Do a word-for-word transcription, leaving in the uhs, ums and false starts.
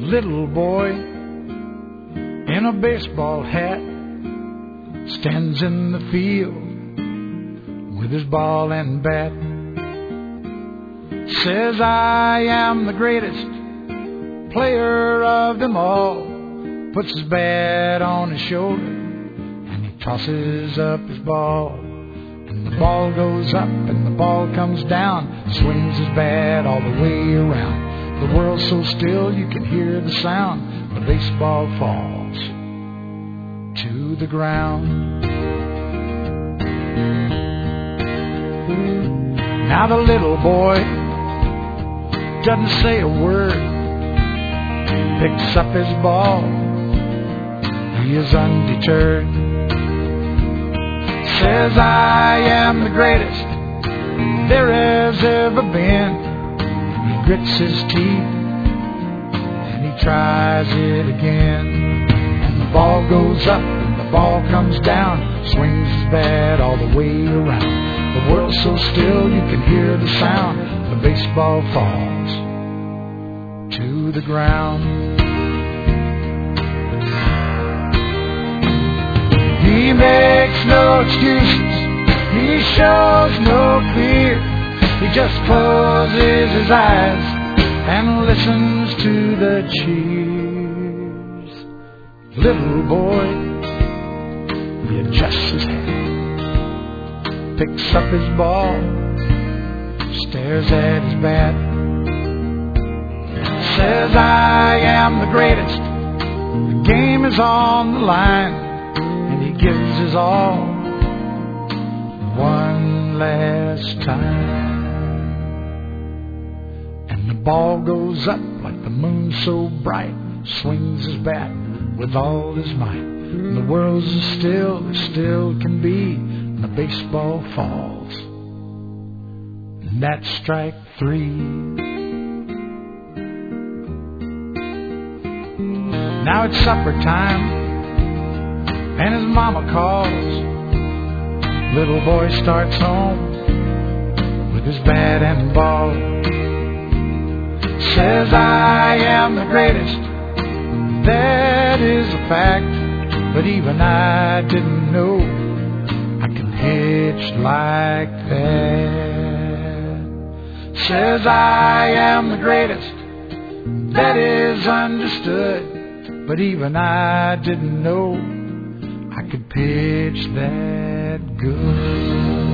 little boy in a baseball hat stands in the field with his ball and bat. Says, I am the greatest player of them all. Puts his bat on his shoulder and he tosses up his ball. And the ball goes up and the ball comes down. Swings his bat all the way around. The world's so still you can hear the sound. The baseball falls to the ground. Now the little boy doesn't say a word, picks up his ball, he is undeterred. Says, I am the greatest there has ever been. He grits his teeth and he tries it again. And the ball goes up and the ball comes down. Swings his bat all the way around. The world's so still you can hear the sound. The baseball falls to the ground. He makes no excuses, he shows no fear. He just closes his eyes and listens to the cheers. Little boy, he adjusts his head, picks up his ball, stares at his bat. Says, I am the greatest, the game is on the line. And he gives his all one last time. And the ball goes up like the moon so bright. Swings his bat with all his might. And the world's as still as still can be. And the baseball falls. And that's strike three. Now it's supper time and his mama calls. Little boy starts home with his bat and ball. Says, I am the greatest, that is a fact. But even I didn't know I could pitch like that. Says, I am the greatest, that is understood. But even I didn't know I could pitch that good.